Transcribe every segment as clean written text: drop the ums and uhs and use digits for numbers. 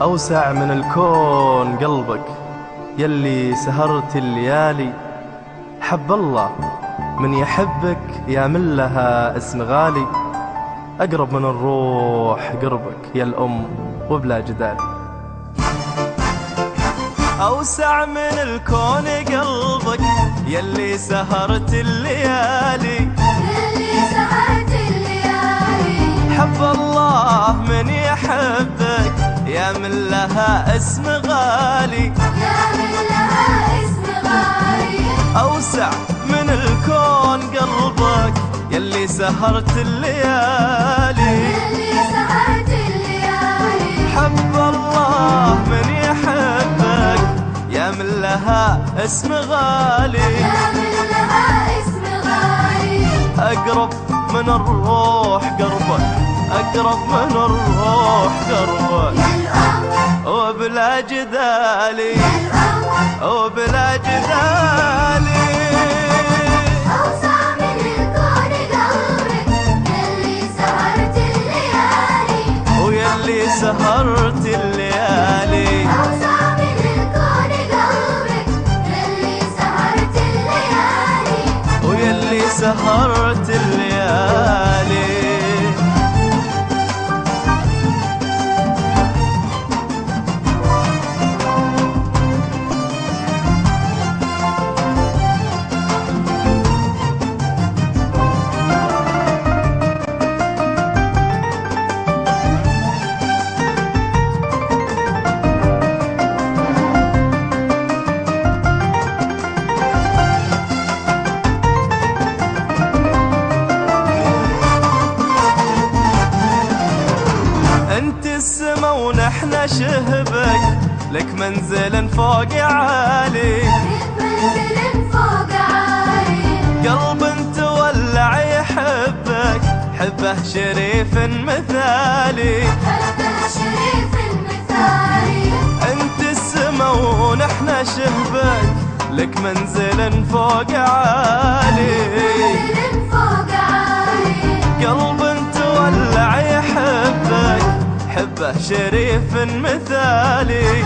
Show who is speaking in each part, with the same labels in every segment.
Speaker 1: أوسع من الكون قلبك يلي سهرت الليالي. حب الله من يحبك يا من لها اسم غالي. أقرب من الروح قربك يا الأم وبلا جدال. أوسع من الكون قلبك يلي سهرت الليالي. حب الله من يحبك يا من لها اسم غالي. أوسع من الكون قلبك يلي سهرت الليالي. حب الله من يحبك يا من لها اسم غالي. أقرب من الروح قربك، أقرب من الروح قربك وبلا جدالي، وبلا جدالي.
Speaker 2: أوسع من الكون قلبك يلي سهرت الليالي،
Speaker 1: ويلي سهرت الليالي.
Speaker 2: أوسع من الكون قلبك يلي سهرت الليالي،
Speaker 1: ويلي سهرت الليالي. انت السما ونحن شهبك، لك منزل فوق عالي. قلب تولع يحبك، حبه شريف مثالي. انت السما ونحن شهبك، لك منزل فوق عالي. قلب تولع يحبك، حبه شريف مثالي.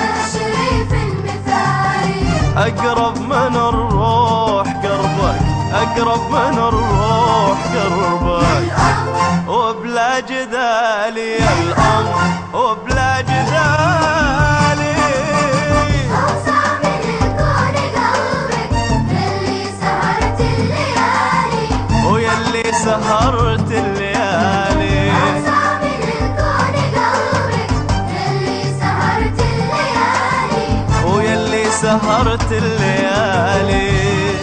Speaker 1: أقرب من الروح قربك، أقرب من الروح قربك وبلا جدالي يا الأم وبلا جدالي.
Speaker 2: أوسع من الكون قلبك يلي سهرت الليالي،
Speaker 1: ويلي سهرت الليالي.
Speaker 2: أوسع من الكون قلبك يلي سهرت الليالي،
Speaker 1: ويلي سهرت الليالي.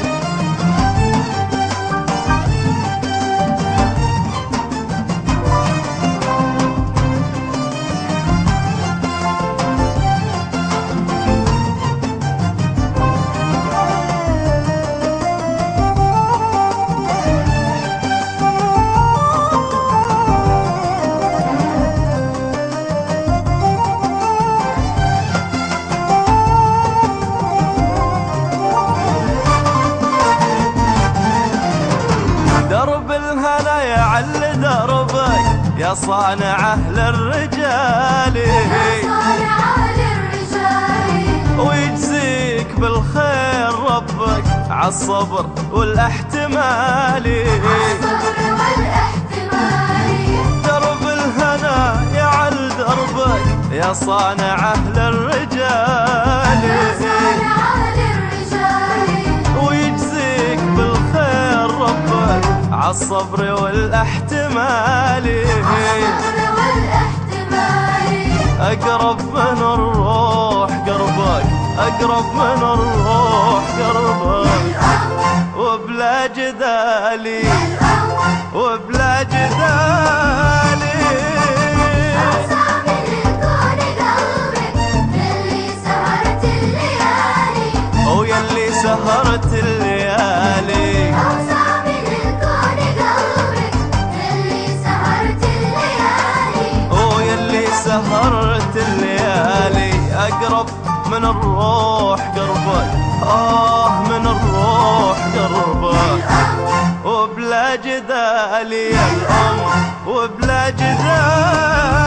Speaker 1: درب الهنا يعل دربك يا صانعه للرجال، ويجزيك بالخير ربك عالصبر والاحتمال. درب الهنا يعل دربك يا صانعه للرجال، ويجزيك بالخير ربك عالصبر والاحتمال. أقرب من الروح قربك، أقرب من الروح قربك وبلا جدالي، وبلا جدالي.
Speaker 2: أوسع من الكون قلبك يلي سهرت الليالي،
Speaker 1: ويلي سهرت الليالي.
Speaker 2: أوسع من الكون قلبك يلي سهرت الليالي،
Speaker 1: ويلي سهرت الليالي. أقرب من الروح قربك، من الروح قربك وبلا جدالي يا الأم وبلا جدالي.